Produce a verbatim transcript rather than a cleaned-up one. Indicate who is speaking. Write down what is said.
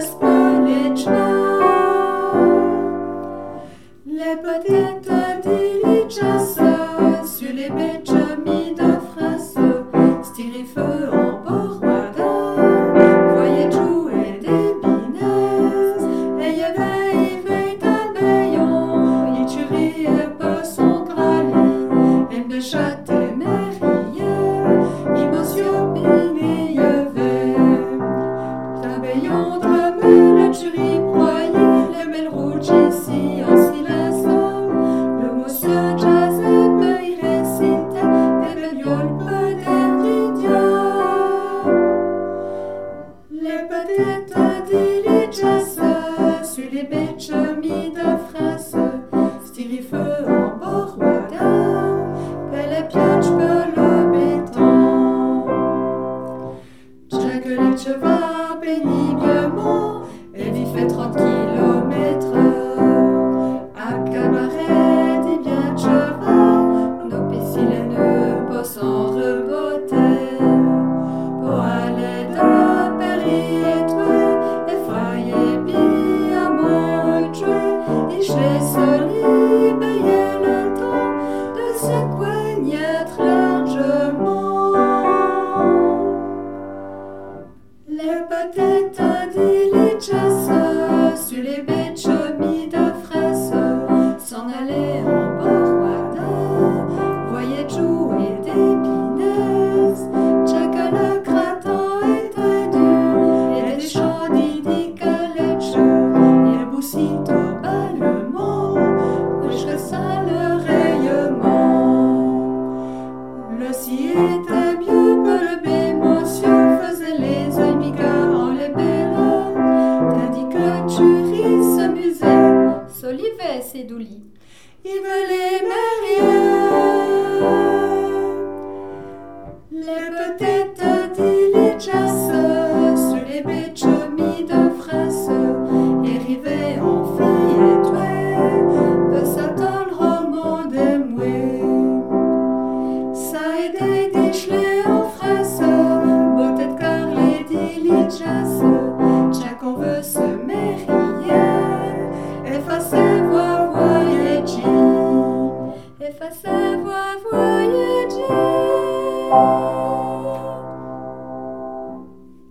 Speaker 1: Le potete diligence sur les bêches mis de frasse, stiri feu en borwada, voyez jouer des binaises, et y avait y veille tabayon, y tuerie et pas son grali, et me chatte et mérière, y motion bini y avait, tabayon drame le tuerie broyé, le mel rouge ici en silence. Les peut-être diligence sur les bêches mis de frasse, stiri feu en borwada, pelle pioche le béton. Chaque leche va péniblement et vit fait trente kilomètres. À cabaret dit bien cheval, nos piscines ne peuvent s'en rebotter. Pour aller de Paris et toi, effrayé bien à mon jouet, et chez Soli payait le temps de se coigner largement. Les peut-être diligence sur les bêches mis de frasse, s'en aller en borwada, voyait jouer des pinaises, chaque le gratin était dur, et des chants d'idicalèche, et boussito balement, jusqu'à ça le rayement. Le si était mieux que le bémotion faisait les œils migas en les belles, tandis que le tuerie s'amusait, solivet ses doulis. Il veut les marier. Les peut-être diligence sur les bêches mis de frasse, et rivé en fille et toi, peut s'attendre au monde émoué. Ça aidait des chlés en frasse, peut-être car les diligence, chaque on veut se marier, effacer voir voyager, effacer voir.